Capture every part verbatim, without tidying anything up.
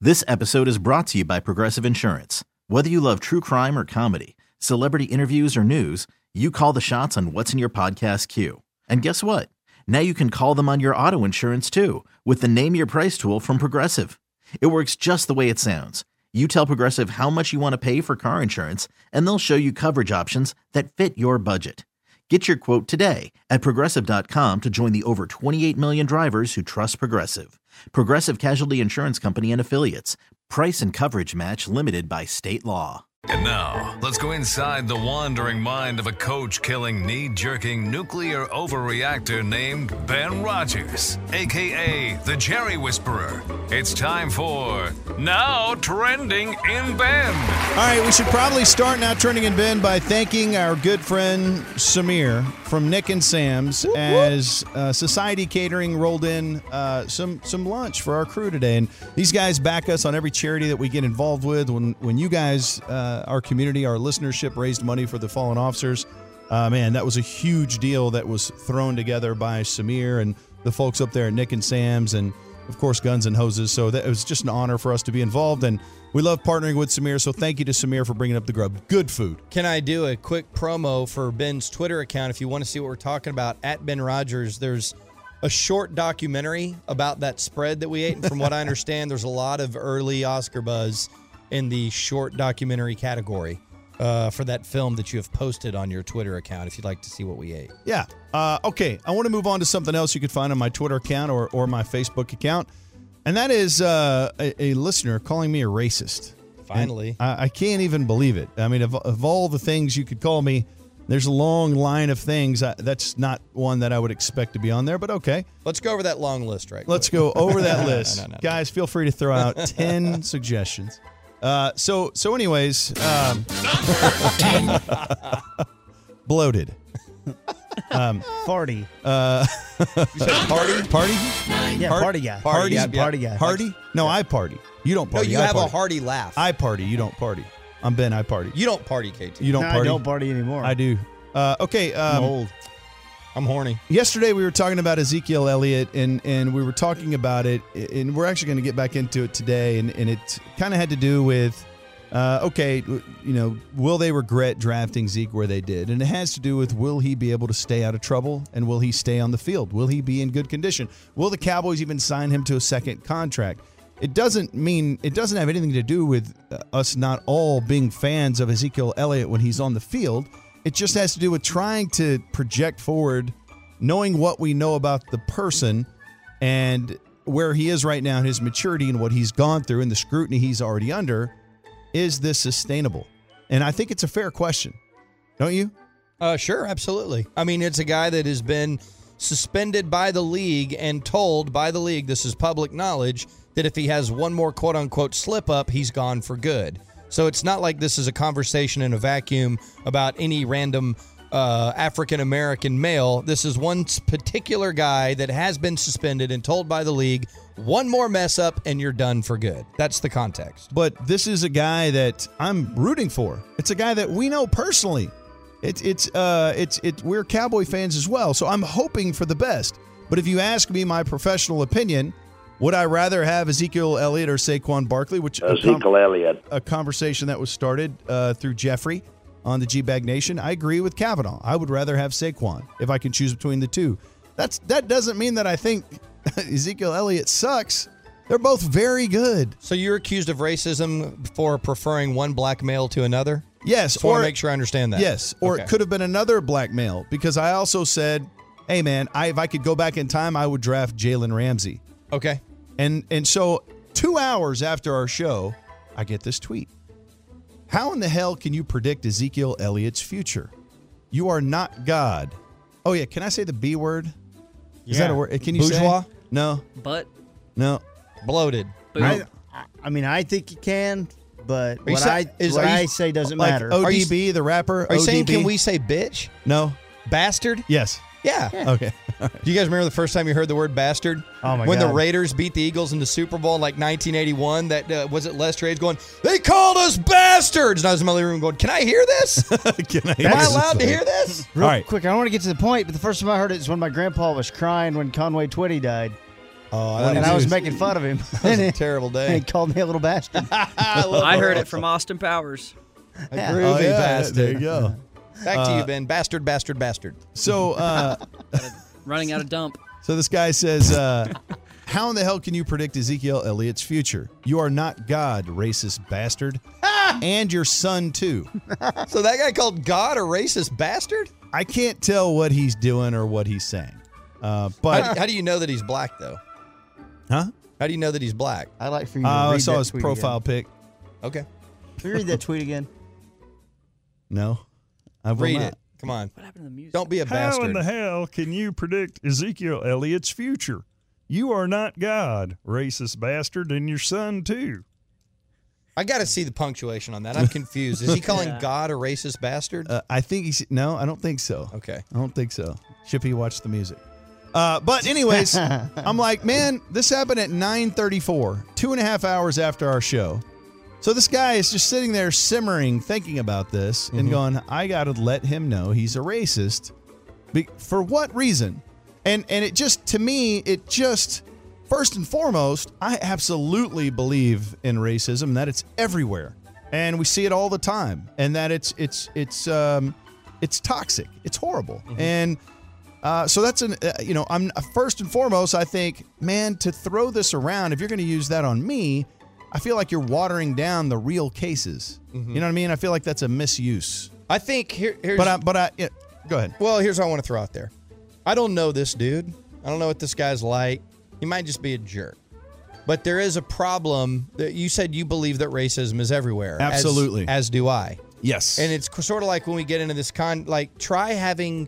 This episode is brought to you by Progressive Insurance. Whether you love true crime or comedy, celebrity interviews or news, you call the shots on what's in your podcast queue. And guess what? Now you can call them on your auto insurance too with the Name Your Price tool from Progressive. It works just the way it sounds. You tell Progressive how much you want to pay for car insurance, and they'll show you coverage options that fit your budget. Get your quote today at Progressive dot com to join the over twenty-eight million drivers who trust Progressive. Progressive Casualty Insurance Company and Affiliates. Price and coverage match limited by state law. And now, let's go inside the wandering mind of a coach-killing, knee-jerking, nuclear overreactor named Ben Rogers, a k a. the Jerry Whisperer. It's time for Now Trending in Ben. All right, we should probably start Now Trending in Ben by thanking our good friend Samir from Nick and Sam's whoop, as uh, Society Catering rolled in uh, some some lunch for our crew today. And these guys back us on every charity that we get involved with. When, when you guys... Uh, our community, our listenership raised money for the fallen officers. Uh, man, that was a huge deal that was thrown together by Samir and the folks up there at Nick and Sam's and, of course, Guns and Hoses. So that it was just an honor for us to be involved, and we love partnering with Samir. So thank you to Samir for bringing up the grub. Good food. Can I do a quick promo for Ben's Twitter account? If you want to see what we're talking about, at Ben Rogers, there's a short documentary about that spread that we ate. And from what I understand, there's a lot of early Oscar buzz in the short documentary category uh, for that film that you have posted on your Twitter account if you'd like to see what we ate. Yeah. Uh, okay. I want to move on to something else you can find on my Twitter account or, or my Facebook account, and that is uh, a, a listener calling me a racist. Finally. I, I can't even believe it. I mean, of, of all the things you could call me, there's a long line of things. I, that's not one that I would expect to be on there, but okay. Let's go over that long list right Let's quick. go over that list. no, no, no, no. Guys, feel free to throw out ten suggestions. Uh, so, so anyways, um, bloated. Um, party. Uh, you said party? Party? Yeah, Part- party guy. Party? Yeah, party guy. Party? No, I party. You don't No, party. you I have party. a hearty laugh. I party. You don't party. I'm Ben. I party. You don't party, K T. You don't No, party? I don't party anymore. I do. Uh, okay. Um, I'm old. I'm horny. Yesterday we were talking about Ezekiel Elliott, and, and we were talking about it, and we're actually going to get back into it today, and, and it kind of had to do with, uh, okay, you know, will they regret drafting Zeke where they did? And it has to do with, will he be able to stay out of trouble, and will he stay on the field? Will he be in good condition? Will the Cowboys even sign him to a second contract? It doesn't mean, it doesn't have anything to do with us not all being fans of Ezekiel Elliott when he's on the field. It just has to do with trying to project forward, knowing what we know about the person and where he is right now in his maturity and what he's gone through and the scrutiny he's already under. Is this sustainable? And I think it's a fair question. Don't you? Uh, sure, absolutely. I mean, it's a guy that has been suspended by the league and told by the league, this is public knowledge, that if he has one more quote-unquote slip-up, he's gone for good. So it's not like this is a conversation in a vacuum about any random uh, African-American male. This is one particular guy that has been suspended and told by the league, one more mess up and you're done for good. That's the context. But this is a guy that I'm rooting for. It's a guy that we know personally. It's it's uh it's it we're Cowboy fans as well. So I'm hoping for the best. But if you ask me my professional opinion, would I rather have Ezekiel Elliott or Saquon Barkley? Which Ezekiel a com- Elliott. A conversation that was started uh, through Jeffrey on the G-Bag Nation. I agree with Kavanaugh. I would rather have Saquon if I can choose between the two. That's that doesn't mean that I think Ezekiel Elliott sucks. They're both very good. So you're accused of racism for preferring one black male to another? Yes. Just want to make sure I understand that. Yes. Or Okay. it could have been another black male because I also said, hey, man, I, if I could go back in time, I would draft Jalen Ramsey. Okay. And and so two hours after our show, I get this tweet. How in the hell can you predict Ezekiel Elliott's future? You are not God. Oh, yeah. Can I say the B word? Is Yeah. that a word? Can you Bourgeois? say? No. But No. Bloated. I, I mean, I think you can, but you what sa- I is- what are you- I say doesn't Like matter. O Are D you- B, the rapper? Are you saying, O D B? can we say bitch? No. Bastard? Yes. Yeah. Okay. Do you guys remember the first time you heard the word bastard? Oh, my when God. the Raiders beat the Eagles in the Super Bowl in like nineteen eighty-one, that uh, was it Les Trades going, they called us bastards! And I was in my living room going, can I hear this? Can I Am I allowed to hear this? Real All right. quick, I want to get to the point, but the first time I heard it is when my grandpa was crying when Conway Twitty died. Oh, What and did I he was do? making fun of him. That was a terrible And he day. called me a little bastard. I heard it from Austin Powers. A Yeah. groovy Oh, yeah, bastard. there you go. Back to Uh, you, Ben. Bastard, bastard, bastard. So, uh, Running out of dump. so this guy says, uh, how in the hell can you predict Ezekiel Elliott's future? You are not God, racist bastard. And your son, too. So that guy called God a racist bastard? I can't tell what he's doing or what he's saying. Uh, How but, do, how do you know that he's black, though? huh? How do you know that he's black? I'd like for you to Uh, read I saw that his tweet profile pic. Okay. Again. Can you read that tweet again? No. I will Read not. it. Come on. What happened to the music? Don't be a How in bastard. the hell can you predict Ezekiel Elliott's future? You are not God, racist bastard, and your son too. I got to see the punctuation on that. I'm confused. Is he calling Yeah. God a racist bastard? Uh, I think he's, no, I don't think so. Okay. I don't think so. Shippy watched the music. Uh, but anyways, I'm like, man, this happened at nine thirty-four, two and a half hours after our show. So this guy is just sitting there simmering, thinking about this and going, I got to let him know he's a racist. Be- for what reason? And and it just, to me, it just, first and foremost, I absolutely believe in racism, that it's everywhere. And we see it all the time. And that it's, it's, it's, um, it's toxic. It's horrible. And uh, so that's an, uh, you know, I'm first and foremost, I think, man, to throw this around, if you're going to use that on me, I feel like you're watering down the real cases. You know what I mean? I feel like that's a misuse. I think here, here's. But I, but I, yeah, go ahead. Well, here's what I want to throw out there. I don't know this dude. I don't know what this guy's like. He might just be a jerk. But there is a problem that you said you believe that racism is everywhere. as- Absolutely. As, do I. Yes. And it's sort of like when we get into this con, like try having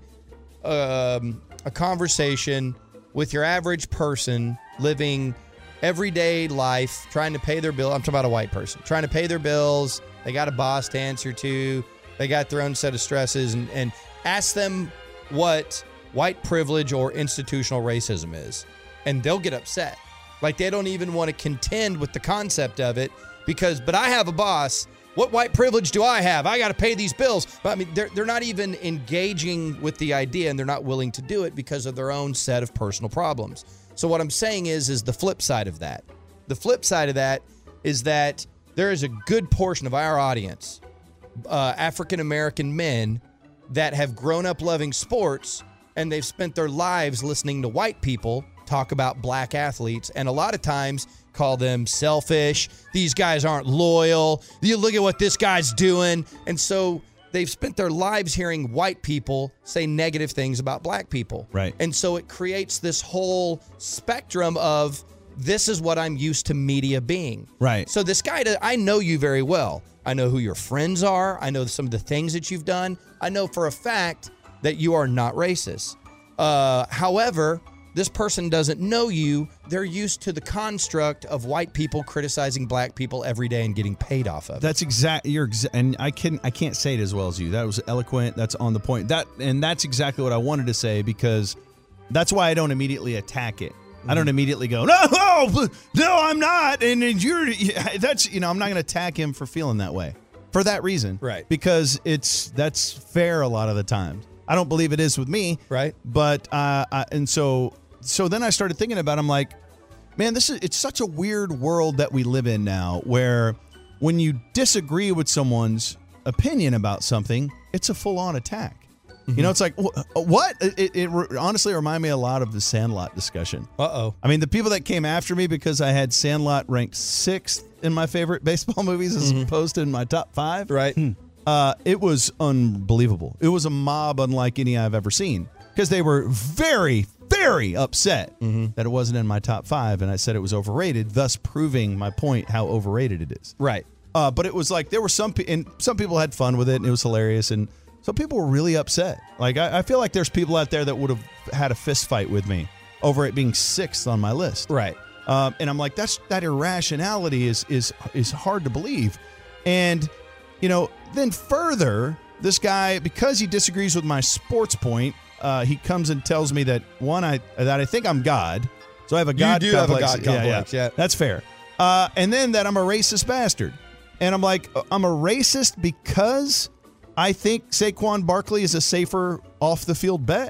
um, a conversation with your average person living everyday life, trying to pay their bill. I'm talking about a white person trying to pay their bills. They got a boss to answer to. They got their own set of stresses, and, and ask them what white privilege or institutional racism is, and they'll get upset. Like they don't even want to contend with the concept of it because, but I have a boss. What white privilege do I have? I got to pay these bills. But I mean, they're, they're not even engaging with the idea, and they're not willing to do it because of their own set of personal problems. So what I'm saying is, is the flip side of that. The flip side of that is that there is a good portion of our audience, uh, African-American men, that have grown up loving sports, and they've spent their lives listening to white people talk about black athletes, and a lot of times call them selfish. These guys aren't loyal. You look at what this guy's doing. And so they've spent their lives hearing white people say negative things about black people. Right. And so it creates this whole spectrum of this is what I'm used to media being. Right. So this guy, I know you very well. I know who your friends are. I know some of the things that you've done. I know for a fact that you are not racist. Uh, however, this person doesn't know you. They're used to the construct of white people criticizing black people every day and getting paid off of it. That's exact. You're exa- and I can I can't say it as well as you. That was eloquent. That's on the point. That and that's exactly what I wanted to say because that's why I don't immediately attack it. I don't immediately go no, no, no, I'm not. And then you're that's you know I'm not going to attack him for feeling that way for that reason. Right. Because it's that's fair a lot of the times. I don't believe it is with me. Right. But uh, I, and so. So then I started thinking about it. I'm like, man, this is it's such a weird world that we live in now where when you disagree with someone's opinion about something, it's a full-on attack. Mm-hmm. You know, it's like, wh- what? It, it, it re- honestly reminded me a lot of the Sandlot discussion. Uh-oh. I mean, the people that came after me because I had Sandlot ranked sixth in my favorite baseball movies as Mm-hmm. opposed to in my top five. Right. Uh, it was unbelievable. It was a mob unlike any I've ever seen because they were very, very upset Mm-hmm. that it wasn't in my top five, and I said it was overrated, thus proving my point how overrated it is. Right. Uh, but it was like there were some, pe- and some people had fun with it, and it was hilarious, and some people were really upset. Like I, I feel like there's people out there that would have had a fist fight with me over it being sixth on my list. Right. Um, and I'm like, that's that irrationality is is is hard to believe, and you know, then further, this guy because he disagrees with my sports point. Uh, he comes and tells me that one, I that I think I'm God, so I have a God do have a complex. God complex, yeah. That's fair. Uh, and then that I'm a racist bastard, and I'm like, I'm a racist because I think Saquon Barkley is a safer off the field bet.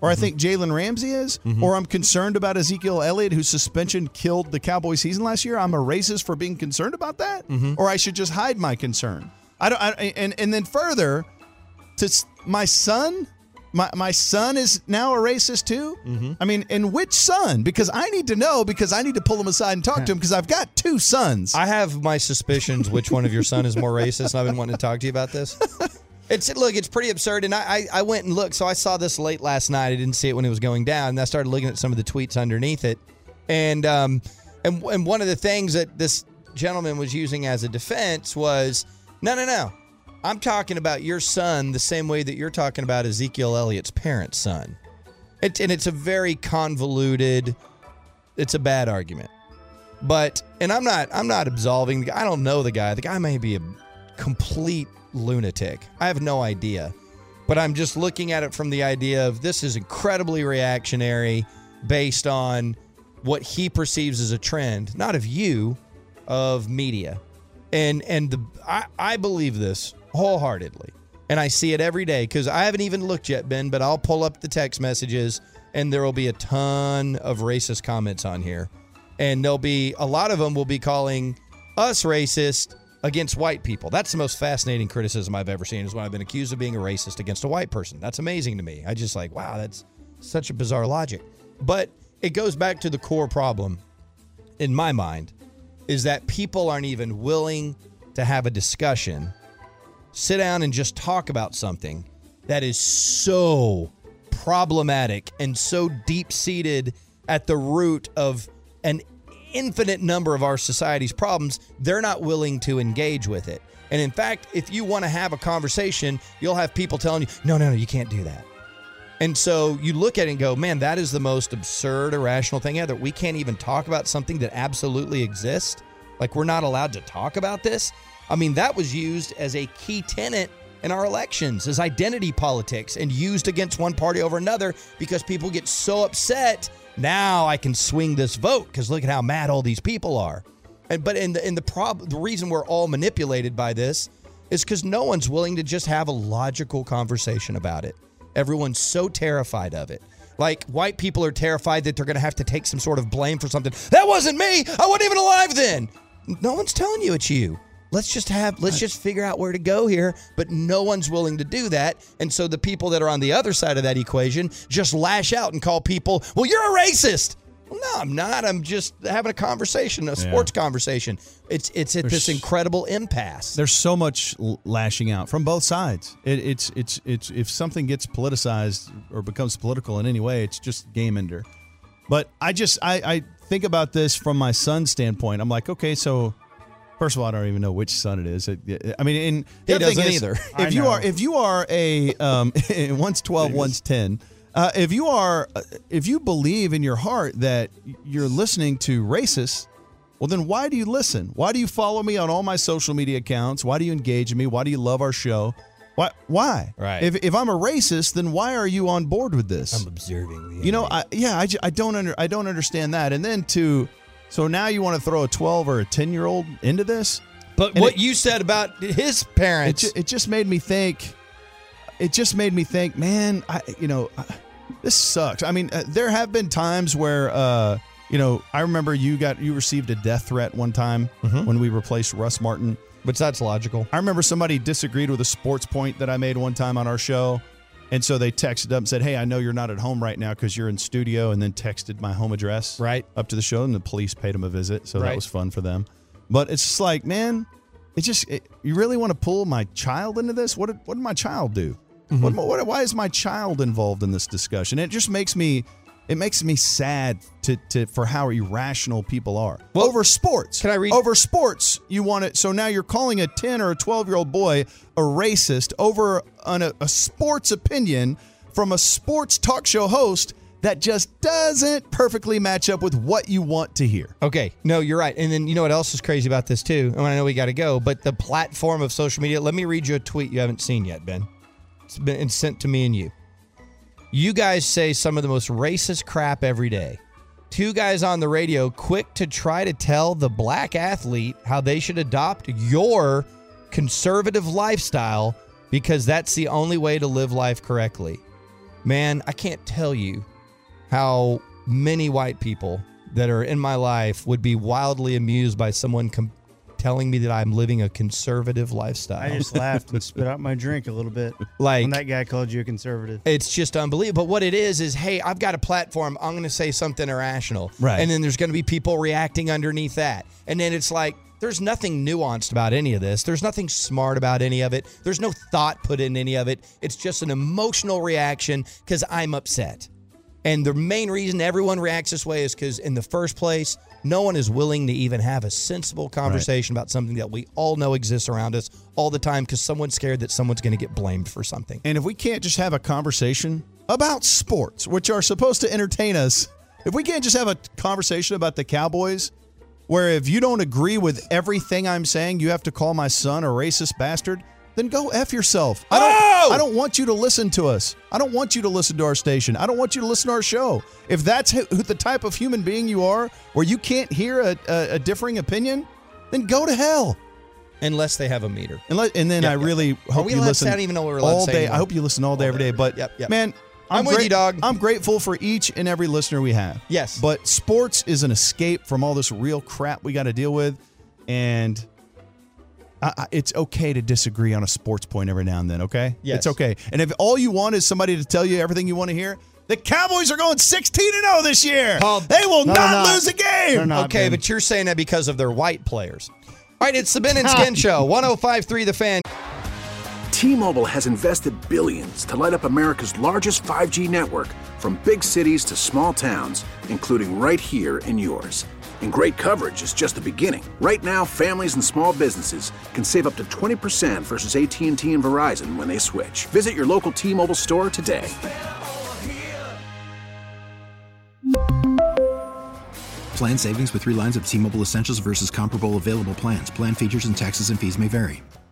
or I think Jalen Ramsey is, Mm-hmm. or I'm concerned about Ezekiel Elliott, whose suspension killed the Cowboys season last year. I'm a racist for being concerned about that, Mm-hmm. or I should just hide my concern. I don't. I, and and then further, to s- my son, my my son is now a racist too. Mm-hmm. I mean, and which son? Because I need to know, because I need to pull him aside and talk to him, because I've got two sons. I have my suspicions which one of your son is more racist, and I've been wanting to talk to you about this. It's look, it's pretty absurd, and I, I I went and looked. So I saw this late last night. I didn't see it when it was going down, and I started looking at some of the tweets underneath it, and um and and one of the things that this gentleman was using as a defense was, no, no, no, I'm talking about your son the same way that you're talking about Ezekiel Elliott's parents' son. It, and it's a very convoluted. It's a bad argument, but and I'm not I'm not absolving the guy. I don't know the guy. The guy may be a complete lunatic. I have no idea. But I'm just looking at it from the idea of this is incredibly reactionary based on what he perceives as a trend, not of you, of media. And and the I, I believe this wholeheartedly. And I see it every day because I haven't even looked yet, Ben, but I'll pull up the text messages and there will be a ton of racist comments on here. And there'll be a lot of them will be calling us racist against white people. That's the most fascinating criticism I've ever seen, is when I've been accused of being a racist against a white person. That's amazing to me. I just like, wow, that's such a bizarre logic. But it goes back to the core problem, in my mind, is that people aren't even willing to have a discussion, sit down and just talk about something that is so problematic and so deep-seated at the root of an infinite number of our society's problems. They're not willing to engage with it. And in fact, if you want to have a conversation, you'll have people telling you, no, no, no, you can't do that. And so you look at it and go, man, that is the most absurd, irrational thing ever. We can't even talk about something that absolutely exists. Like, we're not allowed to talk about this. I mean, that was used as a key tenet in our elections, as identity politics, and used against one party over another because people get so upset. Now I can swing this vote because look at how mad all these people are. And but in the in the prob the reason we're all manipulated by this is because no one's willing to just have a logical conversation about it. Everyone's so terrified of it. Like, white people are terrified that they're going to have to take some sort of blame for something. That wasn't me. I wasn't even alive then. No one's telling you it's you. Let's just have, let's just figure out where to go here. But no one's willing to do that. And so the people that are on the other side of that equation just lash out and call people, well, you're a racist. Well, no, I'm not. I'm just having a conversation, a sports yeah. conversation. It's it's at there's, this incredible impasse. There's so much lashing out from both sides. It, it's it's it's if something gets politicized or becomes political in any way, it's just game ender. But I just I, I think about this from my son's standpoint. I'm like, okay, so first of all, I don't even know which son it is. It, I mean, in he doesn't is, either. If you are if you are a um, one's twelve, one's ten. Uh, if you are, if you believe in your heart that you're listening to racists, well, then why do you listen? Why do you follow me on all my social media accounts? Why do you engage in me? Why do you love our show? Why? Why? Right. If if I'm a racist, then why are you on board with this? I'm observing. The you know, I, yeah, I, I don't under I don't understand that. And then to, so now you want to throw a twelve or a ten year old into this? But and what it, you said about his parents, it, it just made me think. It just made me think, man, I, you know, this sucks. I mean, uh, there have been times where, uh, you know, I remember you got you received a death threat one time mm-hmm. when we replaced Russ Martin. But that's logical. I remember somebody disagreed with a sports point that I made one time on our show. And so they texted up and said, hey, I know you're not at home right now because you're in studio, and then texted my home address right up to the show, and the police paid them a visit. So right. that was fun for them. But it's just like, man, it just it, you really want to pull my child into this? What did, what did my child do? Mm-hmm. What, what, why is my child involved in this discussion? It just makes me it makes me sad to, to for how irrational people are. Well, over sports. Can I read? Over sports, you want it. So now you're calling a ten or a twelve-year-old boy a racist over an, a, a sports opinion from a sports talk show host that just doesn't perfectly match up with what you want to hear. Okay. No, you're right. And then you know what else is crazy about this, too? And I know we got to go, but the platform of social media. Let me read you a tweet you haven't seen yet, Ben. It's been sent to me and you. You guys say some of the most racist crap every day. Two guys on the radio quick to try to tell the black athlete how they should adopt your conservative lifestyle because that's the only way to live life correctly. Man, I can't tell you how many white people that are in my life would be wildly amused by someone com- telling me that I'm living a conservative lifestyle. I just laughed and spit out my drink a little bit like when that guy called you a conservative. It's just unbelievable. But what it is is, hey, I've got a platform. I'm going to say something irrational. Right. And then there's going to be people reacting underneath that. And then it's like, there's nothing nuanced about any of this. There's nothing smart about any of it. There's no thought put in any of it. It's just an emotional reaction because I'm upset. And the main reason everyone reacts this way is because in the first place, no one is willing to even have a sensible conversation right. about something that we all know exists around us all the time because someone's scared that someone's going to get blamed for something. And if we can't just have a conversation about sports, which are supposed to entertain us, if we can't just have a conversation about the Cowboys, where if you don't agree with everything I'm saying, you have to call my son a racist bastard, then go F yourself. I don't, oh! I don't want you to listen to us. I don't want you to listen to our station. I don't want you to listen to our show. If that's who, the type of human being you are, where you can't hear a, a, a differing opinion, then go to hell. Unless they have a meter. And, let, and then yep, I yep. really Are hope we you allowed to listen say? I don't even know what we're allowed all to say day. anymore. I hope you listen all day, all every day. But yep, yep. man, I'm, I'm with great, you, dog. I'm grateful for each and every listener we have. Yes. But sports is an escape from all this real crap we got to deal with. And I, I, it's okay to disagree on a sports point every now and then, okay? Yes. It's okay. And if all you want is somebody to tell you everything you want to hear, the Cowboys are going sixteen and oh this year. Oh, they will no, not, not lose a game. They're not, okay, Ben. but you're saying that because of their white players. All right, it's the Ben and Skin Show, one oh five point three The Fan. T-Mobile has invested billions to light up America's largest five G network, from big cities to small towns, including right here in yours. And great coverage is just the beginning. Right now, families and small businesses can save up to twenty percent versus A T and T and Verizon when they switch. Visit your local T-Mobile store today. Plan savings with three lines of T-Mobile Essentials versus comparable available plans. Plan features and taxes and fees may vary.